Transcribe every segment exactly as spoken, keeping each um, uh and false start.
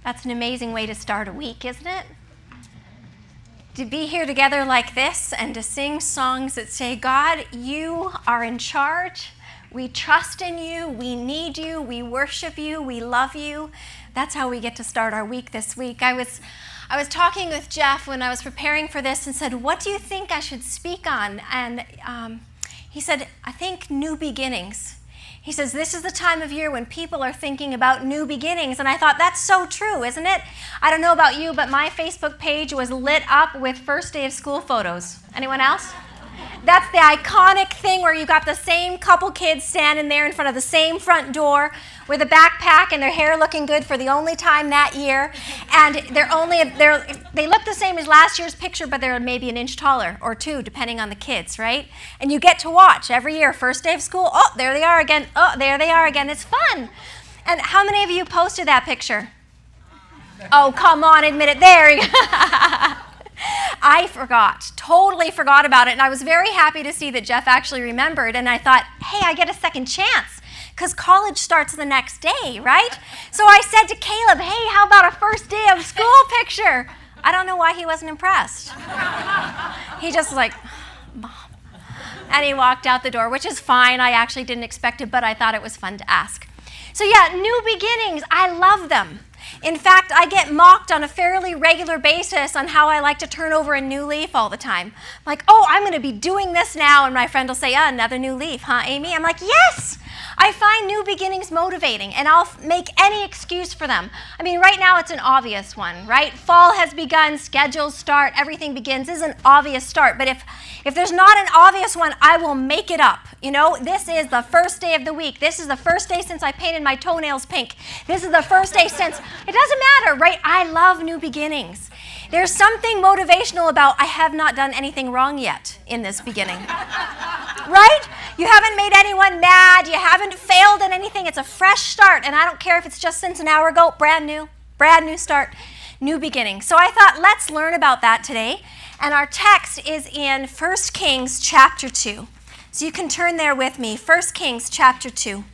That's an amazing way to start a week, isn't it? To be here together like this and to sing songs that say, God, you are in charge. We trust in you. We need you. We worship you. We love you. That's how we get to start our week this week. I was I was talking with Jeff when I was preparing for this and said, what do you think I should speak on? And um, he said, I think new beginnings. He says, this is the time of year when people are thinking about new beginnings. And I thought, that's so true, isn't it? I don't know about you, but my Facebook page was lit up with first day of school photos. Anyone else? That's the iconic thing where you got the same couple kids standing there in front of the same front door with a backpack and their hair looking good for the only time that year. And they're only, they're, they look the same as last year's picture, but they're maybe an inch taller or two, depending on the kids, right? And you get to watch every year, first day of school, oh, there they are again, oh, there they are again. It's fun. And how many of you posted that picture? Oh, come on, admit it. There you go. I forgot, totally forgot about it, and I was very happy to see that Jeff actually remembered, and I thought, hey, I get a second chance, because college starts the next day, right? So I said to Caleb, hey, how about a first day of school picture? I don't know why he wasn't impressed. He just was like, Mom. And he walked out the door, which is fine. I actually didn't expect it, but I thought it was fun to ask. So yeah, new beginnings, I love them. In fact, I get mocked on a fairly regular basis on how I like to turn over a new leaf all the time. Like, oh, I'm going to be doing this now, and my friend will say, yeah, another new leaf, huh, Amy? I'm like, yes! I find new beginnings motivating, and I'll make any excuse for them. I mean, right now it's an obvious one, right? Fall has begun, schedules start, everything begins. This is an obvious start, but if, if there's not an obvious one, I will make it up. You know, this is the first day of the week. This is the first day since I painted my toenails pink. This is the first day since, it doesn't matter, right? I love new beginnings. There's something motivational about I have not done anything wrong yet in this beginning. Right? You haven't made anyone mad. You haven't failed at anything. It's a fresh start. And I don't care if it's just since an hour ago. Brand new. Brand new start. New beginning. So I thought, let's learn about that today. And our text is in First Kings chapter two. So you can turn there with me. First Kings chapter two.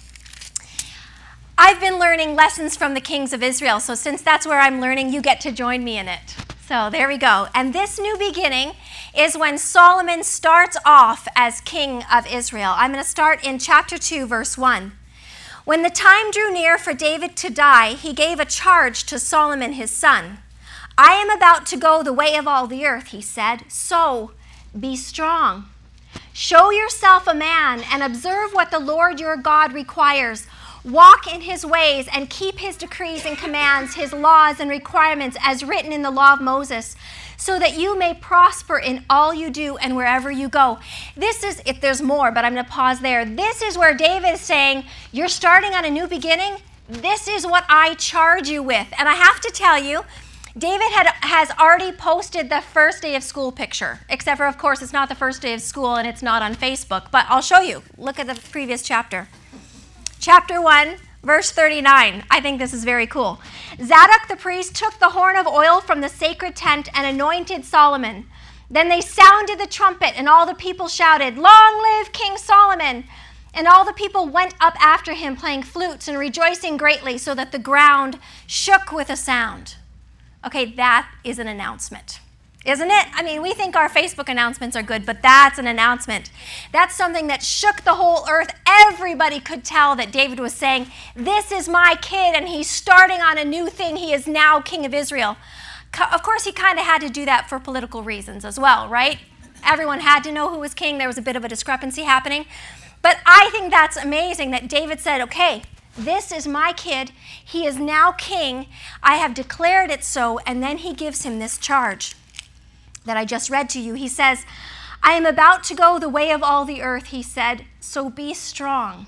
I've been learning lessons from the kings of Israel. So since that's where I'm learning, you get to join me in it. So there we go. And this new beginning is when Solomon starts off as king of Israel. I'm going to start in chapter two, verse one. When the time drew near for David to die, he gave a charge to Solomon his son. I am about to go the way of all the earth, he said, so be strong. Show yourself a man and observe what the Lord your God requires. Walk in his ways and keep his decrees and commands, his laws and requirements as written in the law of Moses, so that you may prosper in all you do and wherever you go. This is, if there's more, but I'm going to pause there. This is where David is saying, you're starting on a new beginning. This is what I charge you with. And I have to tell you, David had, has already posted the first day of school picture, except for, of course, it's not the first day of school and it's not on Facebook, but I'll show you. Look at the previous chapter. Chapter one, verse thirty-nine. I think this is very cool. Zadok the priest took the horn of oil from the sacred tent and anointed Solomon. Then they sounded the trumpet, and all the people shouted, "Long live King Solomon!" And all the people went up after him, playing flutes and rejoicing greatly, so that the ground shook with a sound. Okay, that is an announcement. Isn't it? I mean, we think our Facebook announcements are good, but that's an announcement. That's something that shook the whole earth. Everybody could tell that David was saying, this is my kid, and he's starting on a new thing. He is now king of Israel. Of course, he kind of had to do that for political reasons as well, right? Everyone had to know who was king. There was a bit of a discrepancy happening. But I think that's amazing that David said, okay, this is my kid. He is now king. I have declared it so. And then he gives him this charge that I just read to you. He says, I am about to go the way of all the earth, he said, so be strong.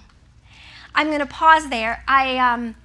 I'm going to pause there. I, um,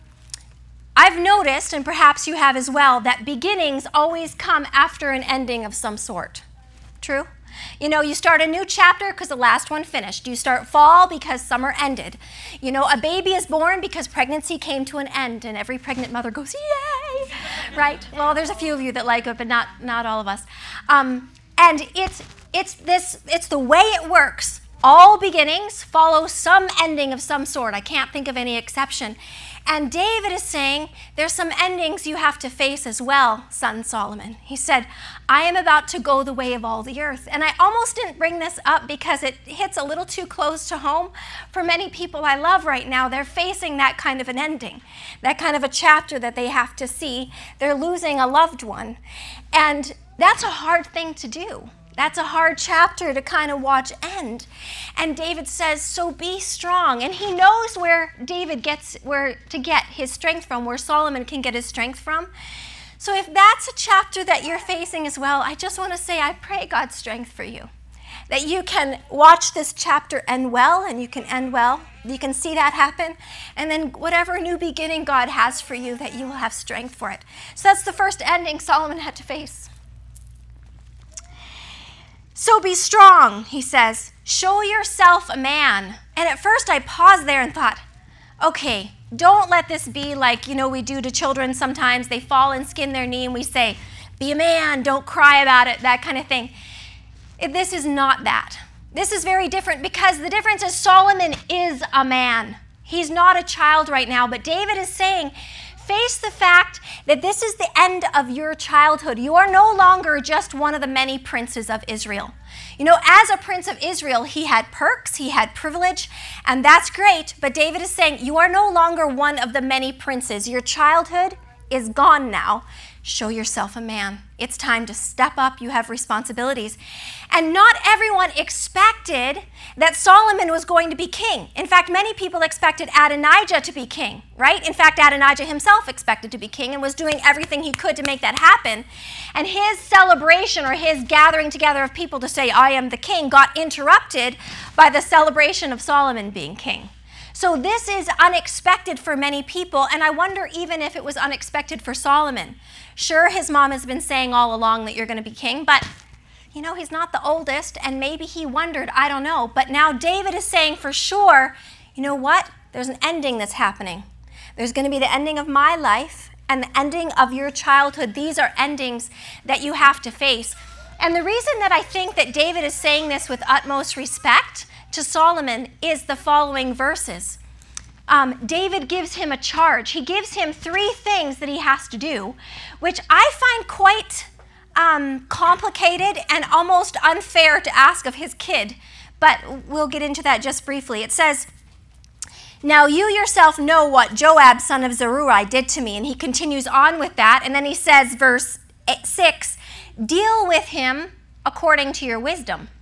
I've noticed, and perhaps you have as well, that beginnings always come after an ending of some sort. True? You know, you start a new chapter because the last one finished. You start fall because summer ended. You know, a baby is born because pregnancy came to an end, and every pregnant mother goes, yay! Right? Well, there's a few of you that like it, but not not all of us. Um, and it's it's this it's the way it works. All beginnings follow some ending of some sort. I can't think of any exception. And David is saying, there's some endings you have to face as well, son Solomon. He said, I am about to go the way of all the earth. And I almost didn't bring this up because it hits a little too close to home. For many people I love right now, they're facing that kind of an ending, that kind of a chapter that they have to see. They're losing a loved one. And that's a hard thing to do. That's a hard chapter to kind of watch end. And David says, so be strong. And he knows where David gets, where to get his strength from, where Solomon can get his strength from. So if that's a chapter that you're facing as well, I just want to say I pray God's strength for you. That you can watch this chapter end well, and you can end well. You can see that happen. And then whatever new beginning God has for you, that you will have strength for it. So that's the first ending Solomon had to face. So be strong, he says. Show yourself a man. And at first I paused there and thought, okay, don't let this be like, you know, we do to children sometimes. They fall and skin their knee and we say, be a man, don't cry about it, that kind of thing. This is not that. This is very different because the difference is Solomon is a man. He's not a child right now, but David is saying, face the fact that this is the end of your childhood. You are no longer just one of the many princes of Israel. You know, as a prince of Israel, he had perks, he had privilege, and that's great. But David is saying, you are no longer one of the many princes. Your childhood is gone now. Show yourself a man. It's time to step up. You have responsibilities. And not everyone expected that Solomon was going to be king. In fact, many people expected Adonijah to be king, right? In fact, Adonijah himself expected to be king and was doing everything he could to make that happen. And his celebration or his gathering together of people to say, I am the king, got interrupted by the celebration of Solomon being king. So this is unexpected for many people, and I wonder even if it was unexpected for Solomon. Sure, his mom has been saying all along that you're going to be king, but, you know, he's not the oldest, and maybe he wondered, I don't know. But now David is saying for sure, you know what? There's an ending that's happening. There's going to be the ending of my life and the ending of your childhood. These are endings that you have to face. And the reason that I think that David is saying this with utmost respect to Solomon is the following verses. Um, David gives him a charge. He gives him three things that he has to do, which I find quite um, complicated and almost unfair to ask of his kid, but we'll get into that just briefly. It says, now you yourself know what Joab, son of Zeruiah, did to me. And he continues on with that, and then he says, verse six, deal with him according to your wisdom.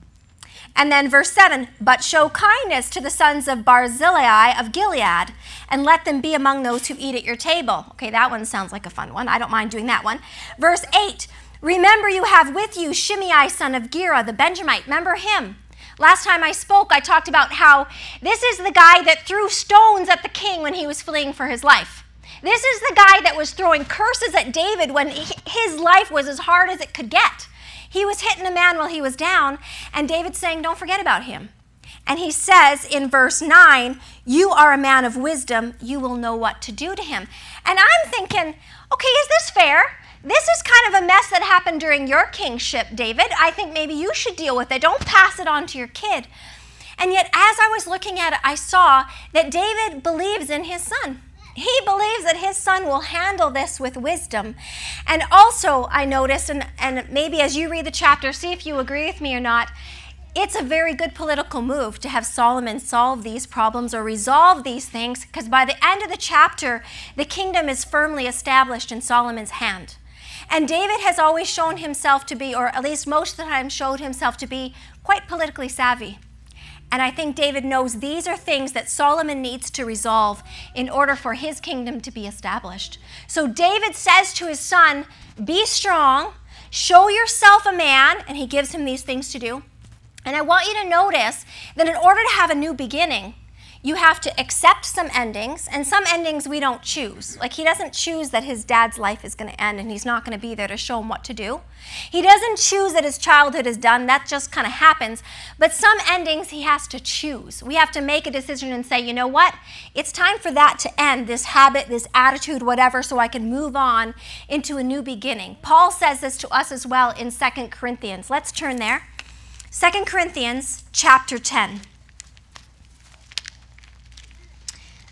And then verse seven, but show kindness to the sons of Barzillai of Gilead, and let them be among those who eat at your table. Okay, that one sounds like a fun one. I don't mind doing that one. Verse eight, remember you have with you Shimei, son of Gera, the Benjamite. Remember him. Last time I spoke, I talked about how this is the guy that threw stones at the king when he was fleeing for his life. This is the guy that was throwing curses at David when his life was as hard as it could get. He was hitting a man while he was down, and David's saying, don't forget about him. And he says in verse nine, you are a man of wisdom, you will know what to do to him. And I'm thinking, okay, is this fair? This is kind of a mess that happened during your kingship, David. I think maybe you should deal with it. Don't pass it on to your kid. And yet, as I was looking at it, I saw that David believes in his son. He believes that his son will handle this with wisdom. And also, I noticed, and, and maybe as you read the chapter, see if you agree with me or not, it's a very good political move to have Solomon solve these problems or resolve these things, because by the end of the chapter, the kingdom is firmly established in Solomon's hand. And David has always shown himself to be, or at least most of the time showed himself to be, quite politically savvy. And I think David knows these are things that Solomon needs to resolve in order for his kingdom to be established. So David says to his son, be strong, show yourself a man, and he gives him these things to do. And I want you to notice that in order to have a new beginning, you have to accept some endings, and some endings we don't choose. Like he doesn't choose that his dad's life is going to end and he's not going to be there to show him what to do. He doesn't choose that his childhood is done. That just kind of happens. But some endings he has to choose. We have to make a decision and say, you know what? It's time for that to end, this habit, this attitude, whatever, so I can move on into a new beginning. Paul says this to us as well in Second Corinthians. Let's turn there. Second Corinthians chapter ten.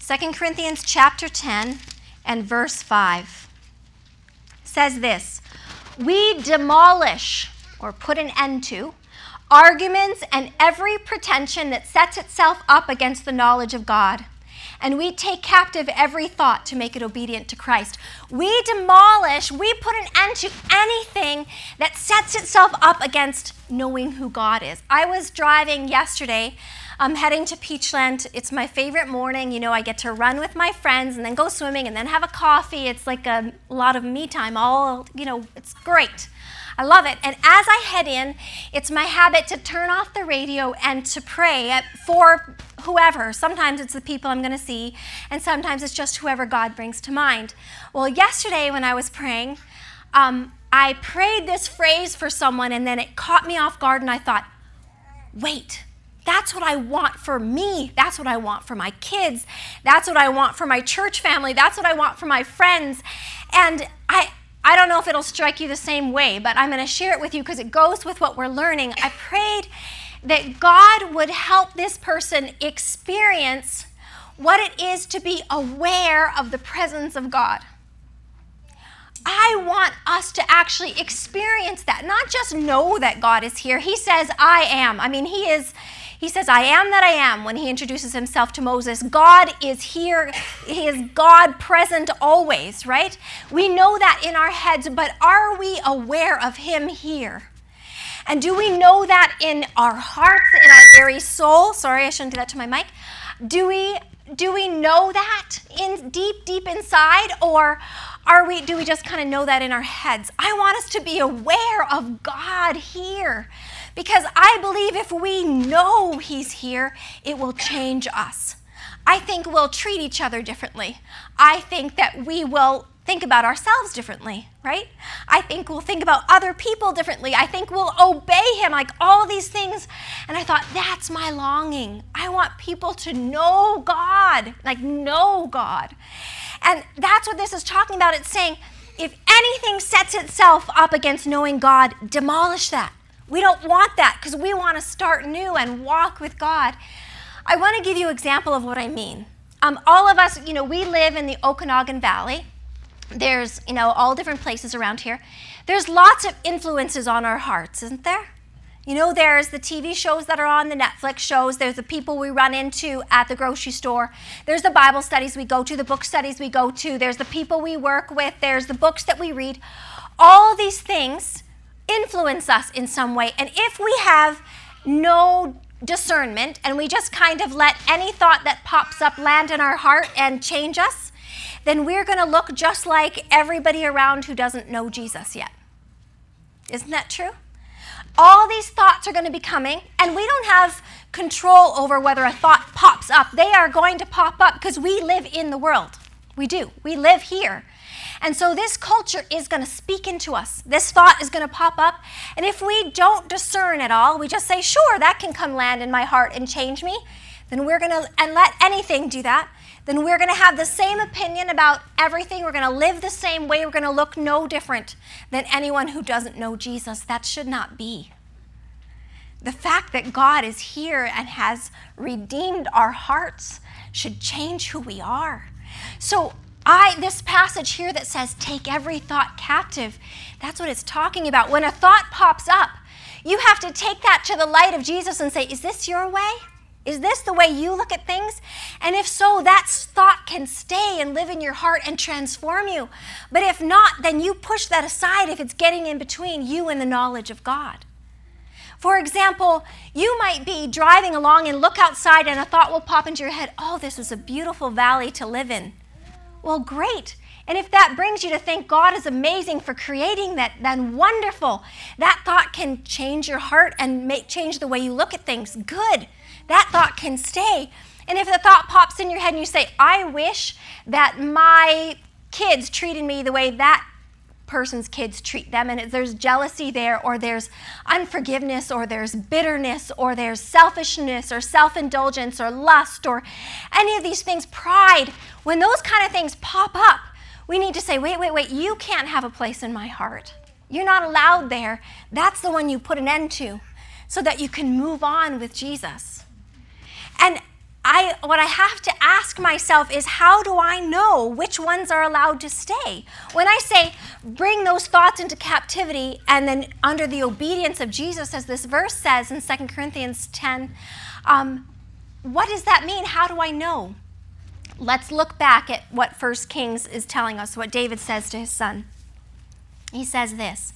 Second Corinthians chapter ten and verse five says this: we demolish, or put an end to, arguments and every pretension that sets itself up against the knowledge of God. And we take captive every thought to make it obedient to Christ. We demolish, we put an end to anything that sets itself up against knowing who God is. I was driving yesterday, I'm heading to Peachland. It's my favorite morning. You know, I get to run with my friends and then go swimming and then have a coffee. It's like a lot of me time. All, you know, it's great. I love it. And as I head in, it's my habit to turn off the radio and to pray for whoever. Sometimes it's the people I'm going to see, and sometimes it's just whoever God brings to mind. Well, yesterday when I was praying, um, I prayed this phrase for someone, and then it caught me off guard, and I thought, wait, that's what I want for me. That's what I want for my kids. That's what I want for my church family. That's what I want for my friends. And I I don't know if it'll strike you the same way, but I'm going to share it with you because it goes with what we're learning. I prayed that God would help this person experience what it is to be aware of the presence of God. I want us to actually experience that, not just know that God is here. He says, I am. I mean, he is, he says, I am that I am when he introduces himself to Moses. God is here. He is God present always, right? We know that in our heads, but are we aware of him here? And do we know that in our hearts, in our very soul? Sorry, I shouldn't do that to my mic. Do we, do we know that in deep, deep inside, or Are we, do we just kind of know that in our heads? I want us to be aware of God here, because I believe if we know he's here, it will change us. I think we'll treat each other differently. I think that we will think about ourselves differently, right? I think we'll think about other people differently. I think we'll obey him, like all these things. And I thought, that's my longing. I want people to know God, like know God. And that's what this is talking about. It's saying, if anything sets itself up against knowing God, demolish that. We don't want that because we want to start new and walk with God. I want to give you an example of what I mean. Um, all of us, you know, we live in the Okanagan Valley. There's, you know, all different places around here. There's lots of influences on our hearts, isn't there? You know, there's the T V shows that are on, the Netflix shows. There's the people we run into at the grocery store. There's the Bible studies we go to, the book studies we go to. There's the people we work with. There's the books that we read. All these things influence us in some way. And if we have no discernment and we just kind of let any thought that pops up land in our heart and change us, then we're going to look just like everybody around who doesn't know Jesus yet. Isn't that true? All these thoughts are going to be coming, and we don't have control over whether a thought pops up. They are going to pop up because we live in the world. We do. We live here. And so this culture is going to speak into us. This thought is going to pop up, and if we don't discern at all, we just say, sure, that can come land in my heart and change me, then we're going to, and let anything do that, then we're going to have the same opinion about everything. We're going to live the same way. We're going to look no different than anyone who doesn't know Jesus. That should not be. The fact that God is here and has redeemed our hearts should change who we are. So I, this passage here that says, take every thought captive, that's what it's talking about. When a thought pops up, you have to take that to the light of Jesus and say, is this your way? Is this the way you look at things? And if so, that thought can stay and live in your heart and transform you. But if not, then you push that aside if it's getting in between you and the knowledge of God. For example, you might be driving along and look outside and a thought will pop into your head, oh, this is a beautiful valley to live in. Well, great. And if that brings you to think God is amazing for creating that, then wonderful. That thought can change your heart and make change the way you look at things. Good. That thought can stay. And if the thought pops in your head and you say, I wish that my kids treated me the way that person's kids treat them, and there's jealousy there, or there's unforgiveness, or there's bitterness, or there's selfishness, or self-indulgence, or lust, or any of these things, pride, when those kind of things pop up, we need to say, wait, wait, wait, you can't have a place in my heart. You're not allowed there. That's the one you put an end to so that you can move on with Jesus. And I, what I have to ask myself is, how do I know which ones are allowed to stay? When I say, bring those thoughts into captivity, and then under the obedience of Jesus, as this verse says in Second Corinthians ten, um, what does that mean? How do I know? Let's look back at what First Kings is telling us, what David says to his son. He says this,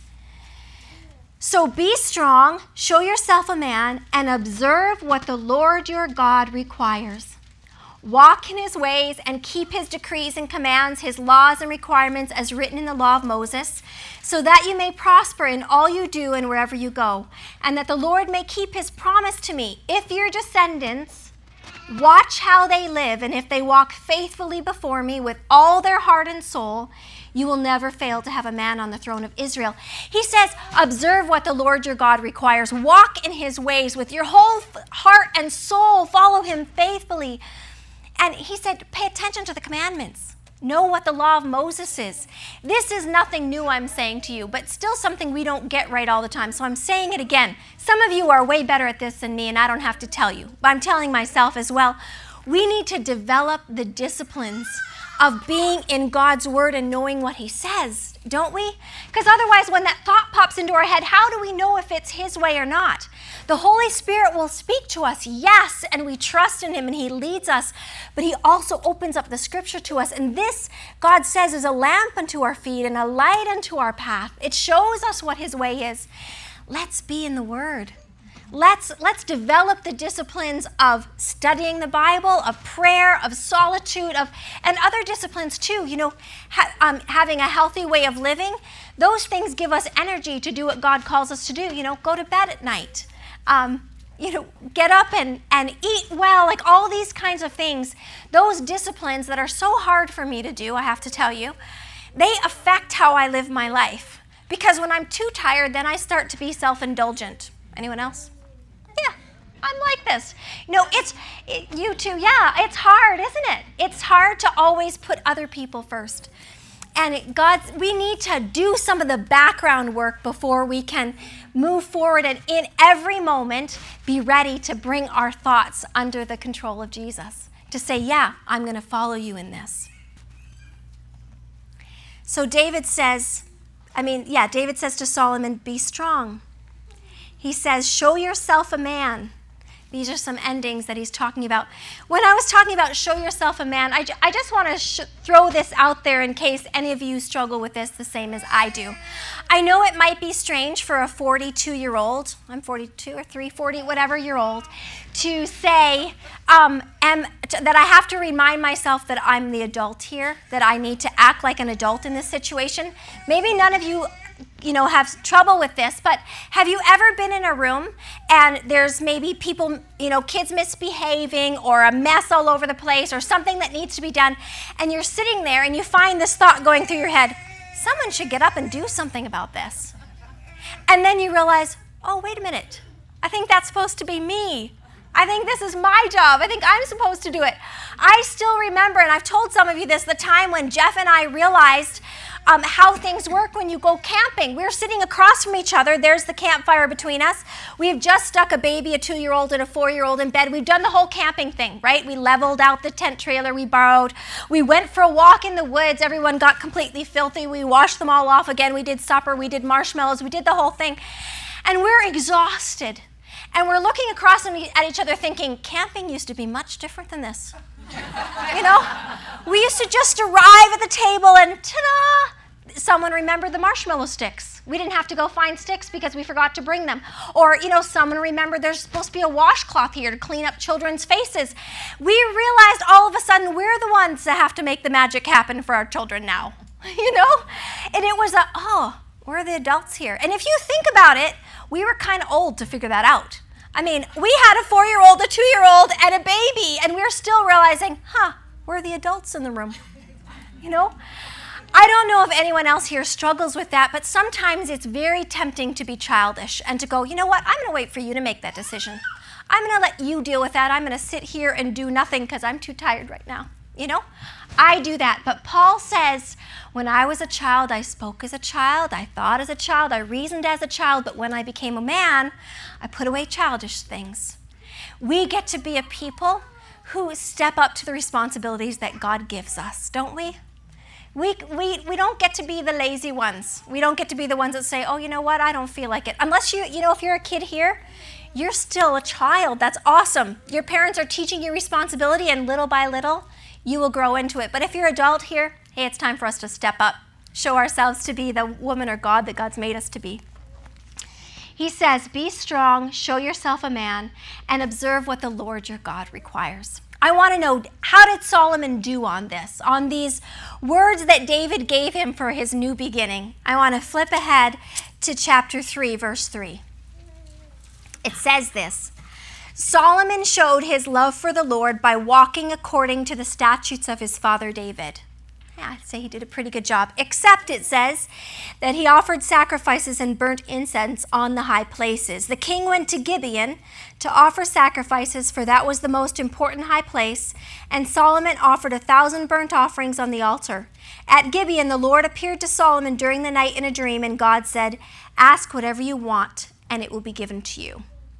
"So be strong, show yourself a man, and observe what the Lord your God requires. Walk in his ways and keep his decrees and commands, his laws and requirements as written in the law of Moses, so that you may prosper in all you do and wherever you go, and that the Lord may keep his promise to me. If your descendants watch how they live, and if they walk faithfully before me with all their heart and soul, you will never fail to have a man on the throne of Israel." He says, observe what the Lord your God requires. Walk in his ways with your whole heart and soul. Follow him faithfully. And he said, pay attention to the commandments. Know what the law of Moses is. This is nothing new I'm saying to you, but still something we don't get right all the time. So I'm saying it again. Some of you are way better at this than me, and I don't have to tell you, but I'm telling myself as well. We need to develop the disciplines of being in God's word and knowing what he says, don't we? Because otherwise, when that thought pops into our head, how do we know if it's his way or not? The Holy Spirit will speak to us, yes, and we trust in him and he leads us, but he also opens up the scripture to us. And this, God says, is a lamp unto our feet and a light unto our path. It shows us what his way is. Let's be in the word. Let's, let's develop the disciplines of studying the Bible, of prayer, of solitude, of and other disciplines too. You know, ha, um, having a healthy way of living, those things give us energy to do what God calls us to do. You know, go to bed at night. Um, you know, get up and, and eat well, like all these kinds of things. Those disciplines that are so hard for me to do, I have to tell you, they affect how I live my life. Because when I'm too tired, then I start to be self-indulgent. Anyone else? Yeah, I'm like this. You know, it's, it, you too, yeah, it's hard, isn't it? It's hard to always put other people first. And God, we need to do some of the background work before we can move forward and in every moment be ready to bring our thoughts under the control of Jesus. To say, yeah, I'm going to follow you in this. So David says, I mean, yeah, David says to Solomon, be strong. He says, show yourself a man. These are some endings that he's talking about. When I was talking about show yourself a man, I, j- I just want to sh- throw this out there in case any of you struggle with this the same as I do. I know it might be strange for a forty-two-year-old, I'm forty-two or three, forty, whatever year old, to say um, am, t- that I have to remind myself that I'm the adult here, that I need to act like an adult in this situation. Maybe none of you you know, have trouble with this, but have you ever been in a room and there's maybe people, you know, kids misbehaving or a mess all over the place or something that needs to be done, and you're sitting there and you find this thought going through your head, someone should get up and do something about this. And then you realize, oh, wait a minute, I think that's supposed to be me. I think this is my job. I think I'm supposed to do it. I still remember, and I've told some of you this, the time when Jeff and I realized Um, how things work when you go camping. We're sitting across from each other. There's the campfire between us. We've just stuck a baby, a two-year-old, and a four-year-old in bed. We've done the whole camping thing, right? We leveled out the tent trailer we borrowed. We went for a walk in the woods. Everyone got completely filthy. We washed them all off again. We did supper. We did marshmallows. We did the whole thing. And we're exhausted. And we're looking across at each other thinking, camping used to be much different than this. You know, we used to just arrive at the table and ta-da! Someone remembered the marshmallow sticks. We didn't have to go find sticks because we forgot to bring them. Or, you know, someone remembered there's supposed to be a washcloth here to clean up children's faces. We realized all of a sudden we're the ones that have to make the magic happen for our children now, you know? And it was a, oh, we're the adults here. And if you think about it, we were kind of old to figure that out. I mean, we had a four-year-old, a two-year-old, and a baby, and we're still realizing, huh, we're the adults in the room, you know? I don't know if anyone else here struggles with that, but sometimes it's very tempting to be childish and to go, you know what, I'm going to wait for you to make that decision. I'm going to let you deal with that. I'm going to sit here and do nothing because I'm too tired right now, you know? I do that, but Paul says, when I was a child, I spoke as a child, I thought as a child, I reasoned as a child, but when I became a man, I put away childish things. We get to be a people who step up to the responsibilities that God gives us, don't we? We, we, we don't get to be the lazy ones. We don't get to be the ones that say, oh, you know what, I don't feel like it. Unless you, you know, if you're a kid here, you're still a child. That's awesome. Your parents are teaching you responsibility, and little by little, you will grow into it. But if you're an adult here, hey, it's time for us to step up, show ourselves to be the woman or God that God's made us to be. He says, be strong, show yourself a man, and observe what the Lord your God requires. I want to know, how did Solomon do on this, on these words that David gave him for his new beginning? I want to flip ahead to chapter three, verse three. It says this, Solomon showed his love for the Lord by walking according to the statutes of his father David. Yeah, I'd say he did a pretty good job, except it says that he offered sacrifices and burnt incense on the high places. The king went to Gibeon to offer sacrifices, for that was the most important high place, and Solomon offered a thousand burnt offerings on the altar. At Gibeon, the Lord appeared to Solomon during the night in a dream, and God said, ask whatever you want, and it will be given to you.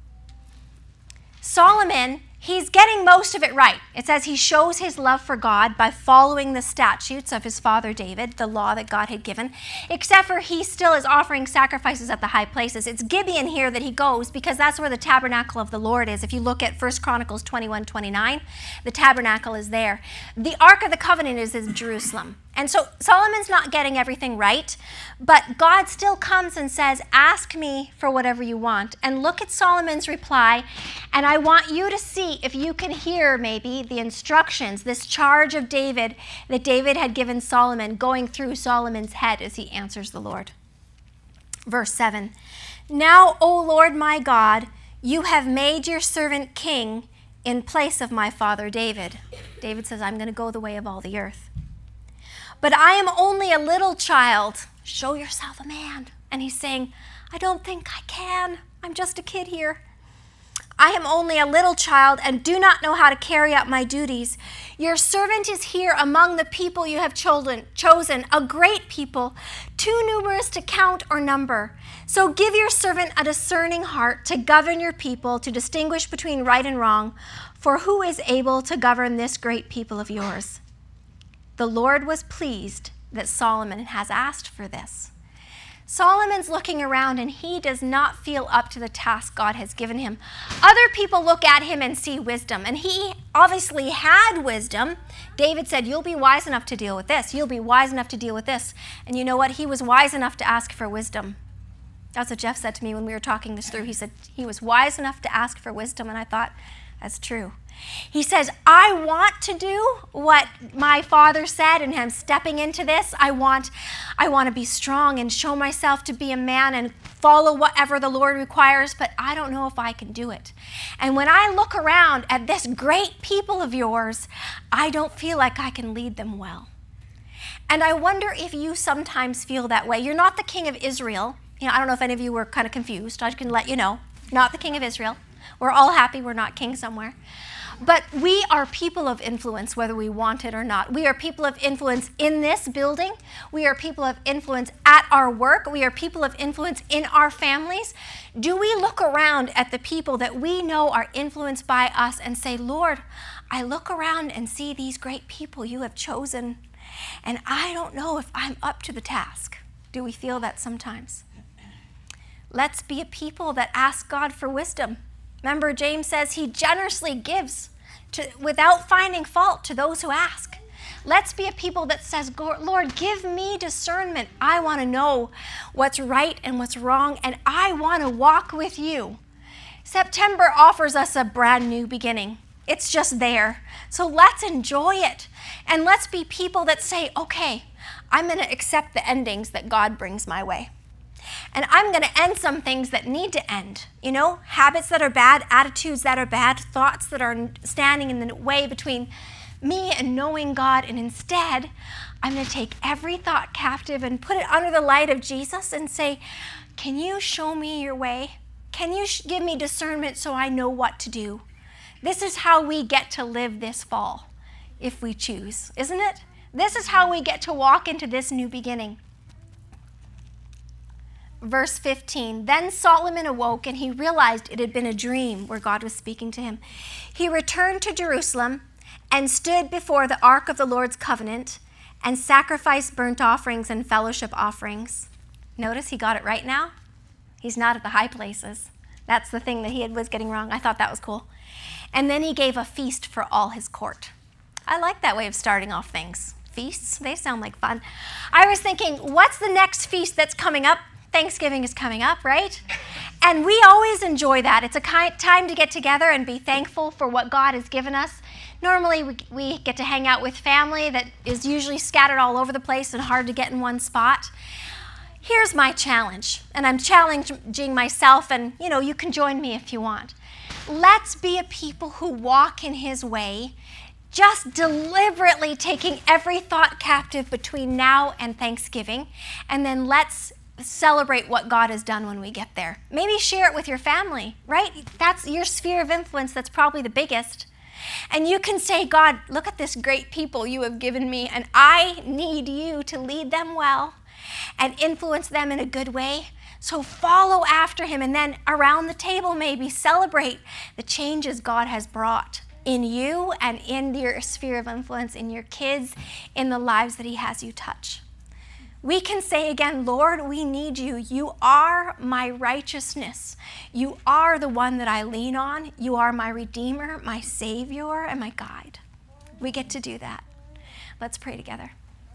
Solomon, he's getting most of it right. It says he shows his love for God by following the statutes of his father David, the law that God had given, except for he still is offering sacrifices at the high places. It's Gibeon here that he goes because that's where the tabernacle of the Lord is. If you look at First Chronicles twenty-one twenty-nine, the tabernacle is there. The Ark of the Covenant is in Jerusalem. And so Solomon's not getting everything right, but God still comes and says, ask me for whatever you want. And look at Solomon's reply, and I want you to see if you can hear maybe the instructions, this charge of David that David had given Solomon going through Solomon's head as he answers the Lord. Verse seven, now, O Lord my God, you have made your servant king in place of my father David. David says, I'm going to go the way of all the earth. But I am only a little child. Show yourself a man. And he's saying, I don't think I can. I'm just a kid here. I am only a little child and do not know how to carry out my duties. Your servant is here among the people you have chosen, chosen, a great people, too numerous to count or number. So give your servant a discerning heart to govern your people, to distinguish between right and wrong. For who is able to govern this great people of yours? The Lord was pleased that Solomon has asked for this. Solomon's looking around and he does not feel up to the task God has given him. Other people look at him and see wisdom, and he obviously had wisdom. David said, you'll be wise enough to deal with this. You'll be wise enough to deal with this. And you know what? He was wise enough to ask for wisdom. That's what Jeff said to me when we were talking this through. He said he was wise enough to ask for wisdom, and I thought, that's true. He says, I want to do what my father said, and I'm stepping into this. I want, I want to be strong and show myself to be a man and follow whatever the Lord requires, but I don't know if I can do it. And when I look around at this great people of yours, I don't feel like I can lead them well. And I wonder if you sometimes feel that way. You're not the king of Israel. You know, I don't know if any of you were kind of confused. I can let you know, not the king of Israel. We're all happy we're not king somewhere. But we are people of influence, whether we want it or not. We are people of influence in this building. We are people of influence at our work. We are people of influence in our families. Do we look around at the people that we know are influenced by us and say, Lord, I look around and see these great people you have chosen, and I don't know if I'm up to the task? Do we feel that sometimes? Let's be a people that ask God for wisdom. Remember, James says he generously gives to, without finding fault to those who ask. Let's be a people that says, Lord, give me discernment. I want to know what's right and what's wrong, and I want to walk with you. September offers us a brand new beginning. It's just there. So let's enjoy it. And let's be people that say, okay, I'm going to accept the endings that God brings my way. And I'm going to end some things that need to end. You know, habits that are bad, attitudes that are bad, thoughts that are standing in the way between me and knowing God. And instead, I'm going to take every thought captive and put it under the light of Jesus and say, can you show me your way? Can you sh- give me discernment so I know what to do? This is how we get to live this fall, if we choose, isn't it? This is how we get to walk into this new beginning. verse fifteen. Then Solomon awoke and he realized it had been a dream where God was speaking to him. He returned to Jerusalem and stood before the ark of the Lord's covenant and sacrificed burnt offerings and fellowship offerings. Notice he got it right now. He's not at the high places. That's the thing that he was getting wrong. I thought that was cool. And then he gave a feast for all his court. I like that way of starting off things. Feasts, they sound like fun. I was thinking, what's the next feast that's coming up? Thanksgiving is coming up, right? And we always enjoy that. It's a time to get together and be thankful for what God has given us. Normally, we, we get to hang out with family that is usually scattered all over the place and hard to get in one spot. Here's my challenge, and I'm challenging myself, and you know, you can join me if you want. Let's be a people who walk in his way, just deliberately taking every thought captive between now and Thanksgiving, and then let's celebrate what God has done when we get there. Maybe share it with your family, right? That's your sphere of influence. That's probably the biggest. And you can say, God, look at this great people you have given me, and I need you to lead them well and influence them in a good way. So follow after him, and then around the table maybe celebrate the changes God has brought in you and in your sphere of influence, in your kids, in the lives that he has you touch. We can say again, Lord, we need you. You are my righteousness. You are the one that I lean on. You are my Redeemer, my Savior, and my guide. We get to do that. Let's pray together.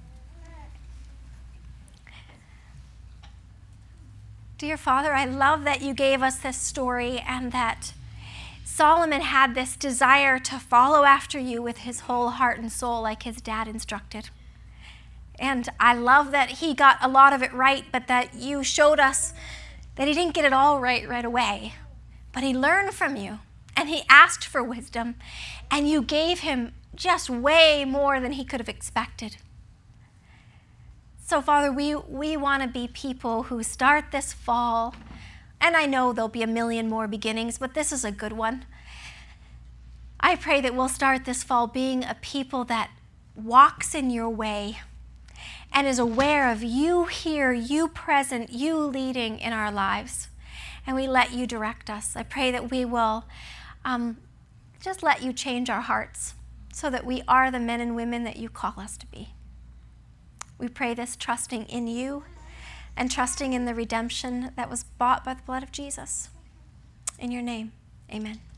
Dear Father, I love that you gave us this story and that Solomon had this desire to follow after you with his whole heart and soul like his dad instructed. And I love that he got a lot of it right, but that you showed us that he didn't get it all right right away. But he learned from you, and he asked for wisdom, and you gave him just way more than he could have expected. So, Father, we, we want to be people who start this fall, and I know there'll be a million more beginnings, but this is a good one. I pray that we'll start this fall being a people that walks in your way and is aware of you here, you present, you leading in our lives. And we let you direct us. I pray that we will um, just let you change our hearts so that we are the men and women that you call us to be. We pray this trusting in you and trusting in the redemption that was bought by the blood of Jesus. In your name, amen.